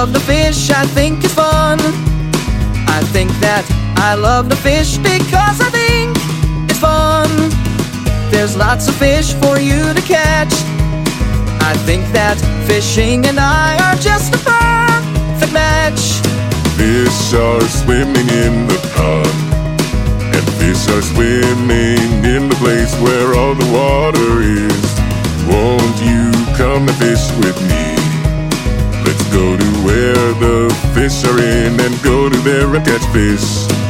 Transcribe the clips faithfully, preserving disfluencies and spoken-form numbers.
love the fish, I think it's fun. I think that I love the fish because I think it's fun. There's lots of fish for you to catch. I think that fishing and I are just a perfect match. Fish are swimming in the pond, and fish are swimming in the place where all the water is. Won't you come and fish with me? Let's go to where the fish are in and go to there and catch fish.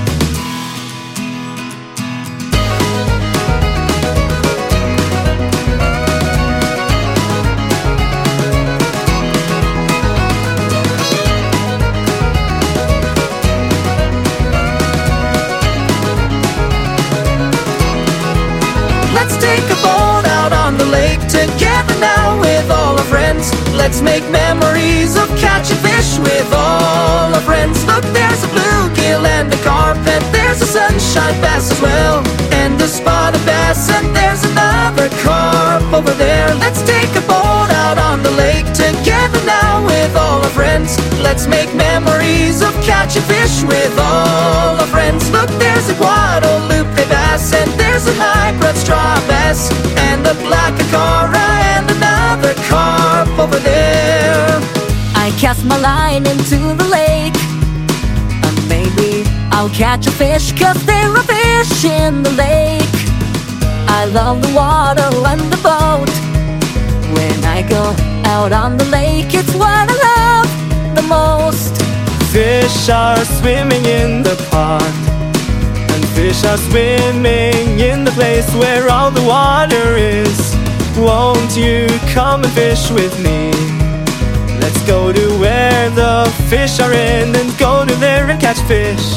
Let's take a boat out on the lake together now with all our friends. Let's make memories of catching fish with all our friends. Look, there's a bluegill and a carp, and there's a sunshine bass as well, and a spotted bass, and there's another carp over there. Let's take a boat out on the lake together now with all our friends. Let's make memories of catching fish with all our friends. Look, there's a Guadalupe bass, and there's a high-bred straw bass, and a black acara, and another carp over there. I cast my line into the lake, and maybe I'll catch a fish, cause there are fish in the lake. I love the water and the boat. When I go out on the lake, it's what I love the most. Fish are swimming in the pond, and fish are swimming in the place where all the water is. Won't you come and fish with me? Let's go to where the fish are in and go to there and catch fish.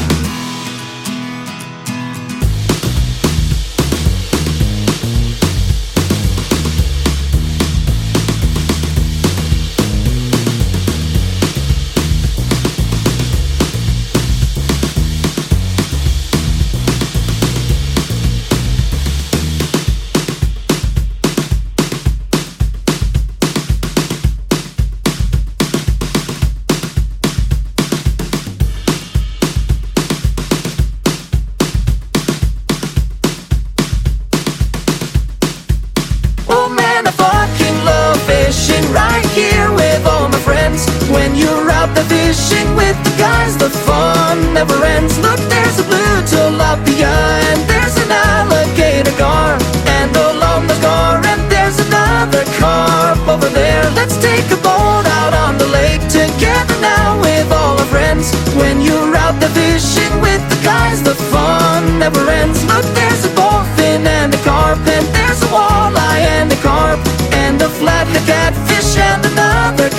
Fishing right here with all my friends. When you're out there fishing with the guys, the fun never ends. Look, there's a blue tilapia, and there's an alligator gar, and a lomba gar, and there's another carp over there. Let's take a boat out on the lake together now with all our friends. When you're out there fishing with the guys, the fun never ends. Look, there's a bowfin and a carp, and there's a walleye and a carp, and a flathead catfish and another